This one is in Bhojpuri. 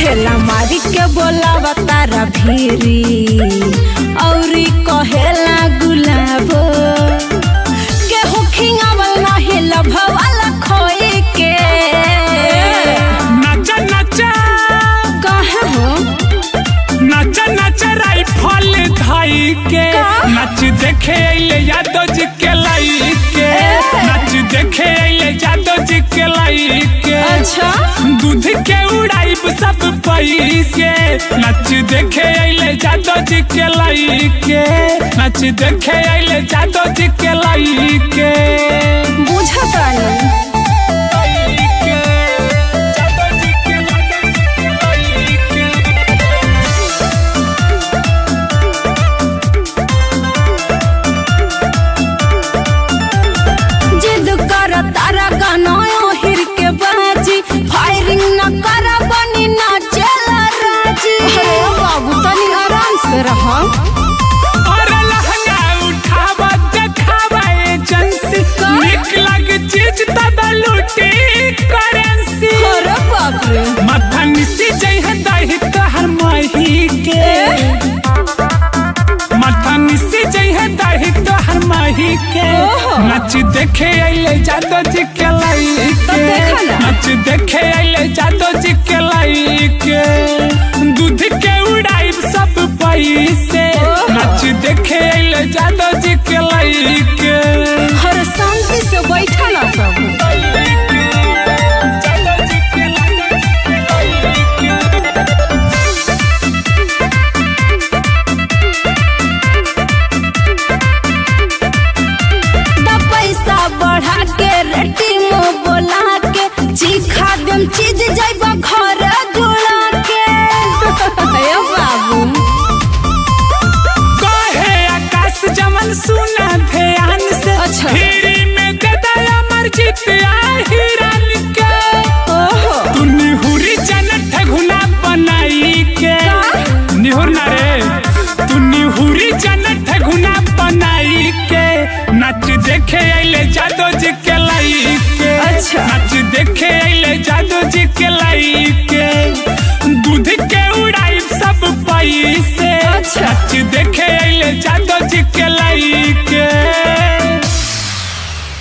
ठेला मारी के बोलावा तारा भीरी औरी कहेला गुलाबो केहू खिंगावल नाही लभवाला खोई के नाचा नाचा कहे हो नाचा नाचा राइफल धाई के नाच देखे अइले यादव जी के लाई के नाच देखे अइले यादव जी के लाई के अच्छा दूध के उड़ाइब सब पैसे नाच देखे अइले यादव जी के लाई के नाच देखे अइले यादव जी के लाई के बुझता नहीं तारा गाना हिर के बाजी फायरिंग न करा बनी ना चला राजी अरे बाबू तनी आराम से रहो और लहंगा उठावा देखावा एजेंसी निक लग चीज तब लूटी करेंसी अरे बाप रे माथा निसी जई है दही तहर माही के माथा निसी जई है दही तहर माही के नाच देखे अइले यादव जी के लाई के नाच देखे अइले यादव जी के लाई के दूध के उड़ाई सब पैसे नाच देखे अइले यादव जी के लाई के हर शांति से बैठा ना सब बढ़ा के रेटी मो बोला के चीखा देम चीज जाइबा घर जुड़ा के हे बाबू कहे आकाश जमन सुना ध्यान से अच्छा हिरी में गदाया मर्जित हिरन के ओहो तू निहुरी जन ठगुना बनाई के निहुर ना रे तू निहुरी जन ठगुना बनाई के नाच देखे अइले यादव जी के लाई के अच्छा नाच देखे अइले यादव जी के लाई के दूध के उड़ाई सब पैसे अच्छा नाच